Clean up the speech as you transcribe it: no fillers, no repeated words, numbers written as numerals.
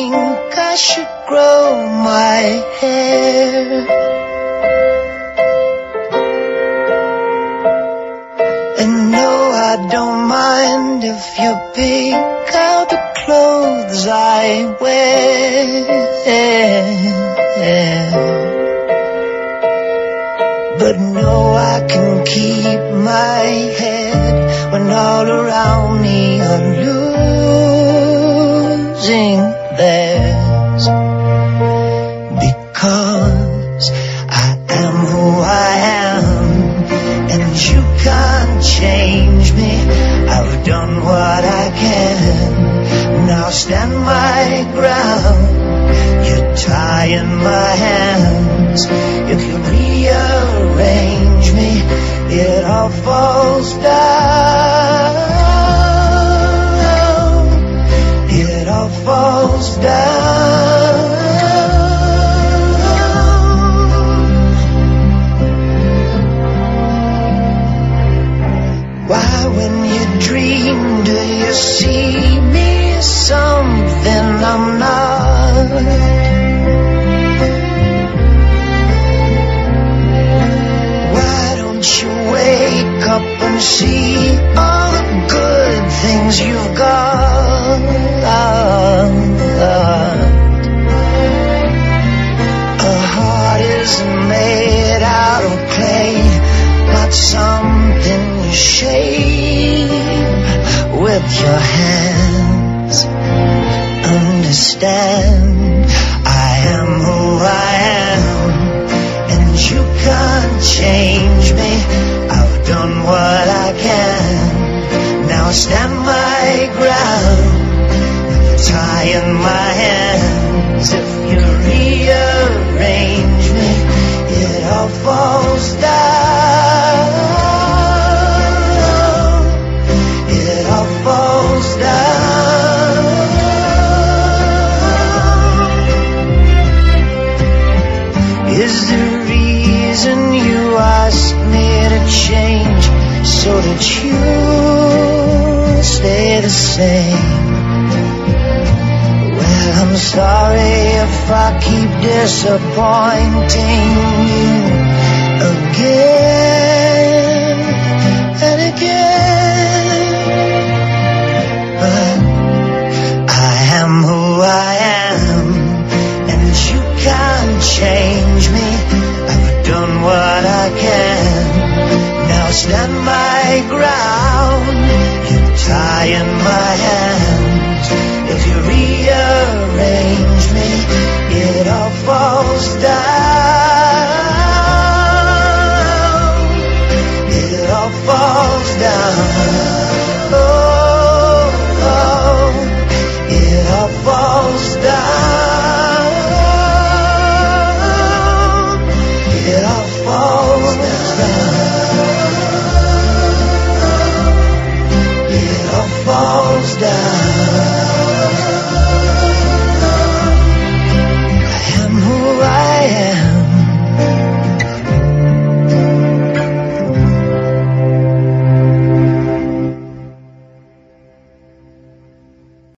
think I should grow my hair. And no, I don't mind if you pick out the clothes I wear. But no, I can keep my head when all around me are losing theirs. Because I am who I am, and you can't change me. I've done what I can, now stand my ground. You're tying my hands. If you rearrange me, it all falls down. It all falls down. Why, when you dream, do you see me as something I'm not? Why don't you wake up and see all the good things you've got? A heart isn't made out of clay, not something you shape with your hands. Understand, I am who I am, and you can't change me. I've done what I can, now stand my ground. Tying my hands, if you rearrange me, it all falls down. It all falls down. Is the reason you asked me to change so that you stay the same? Well, I'm sorry if I keep disappointing you again and again. But I am who I am, and you can't change me. I've done what I can, now stand my ground. You're tying my hands. If you rearrange me, it all falls down.